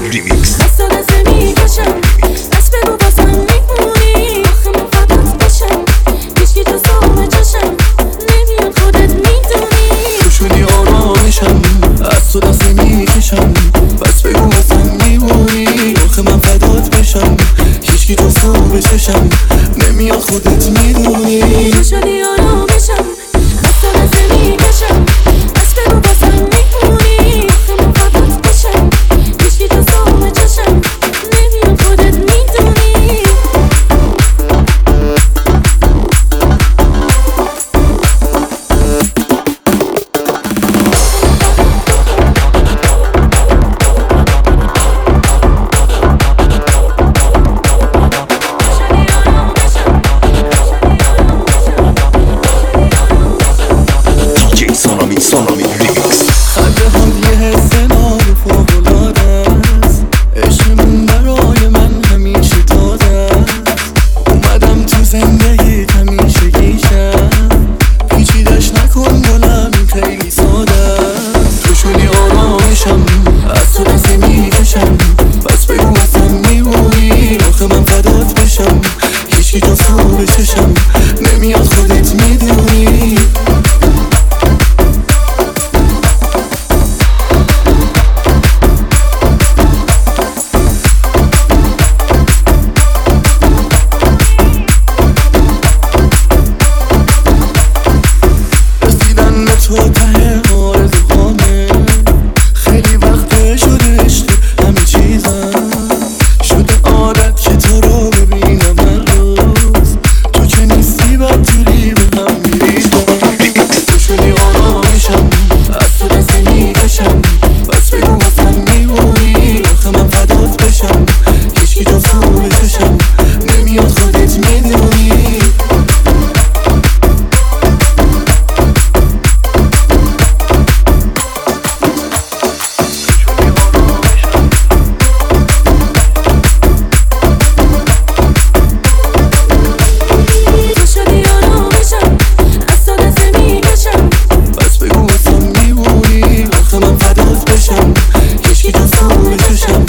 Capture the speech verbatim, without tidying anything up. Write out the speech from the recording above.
ریمیکس. دست دست میکشم دست بگو بازم میمونی آخه من فقط بشم هیچکی تو سوم چشم نمیاد خودت میدونی توشونی آرامشم از تو دست میکشم بس بگو بازم میمونی آخه من فدات بشم هیچکی تو سوم چشم نمیاد خودت میدونی توشونی آرامشم دست دست میکشم دست بگو بازم میمونی آخه من فقط بشم هیچکی تو سوم چشم نمیاد خودت میدونی سونامی ریمیکس. خنده هم یه حس ناب فوق‌العاده است عشقمون برای من همیشه تازه است اومدم تو زندگیت همیشه گیشم پیچیدش نکن گلم خیلی ساده است توشونی آرامشم از تو دست میکشم بس بگو بازم میمونی آخه من فدات بشم هیچکی تو سو چشم نمیاد خودت میدونی تو ته آرزوهامه خیلی وقت شده عشق همه چیزم شده عادت که تو رو ببینم هر روز تو که نیستی بدجوری به هم میریزم توشونی آرامشم از تو دست میکشم بس بگو بازم میمونی آخه من فدات بشم هیچکی تو سو چشم نمیاد خودت میدونی هیچکی تو سو چشم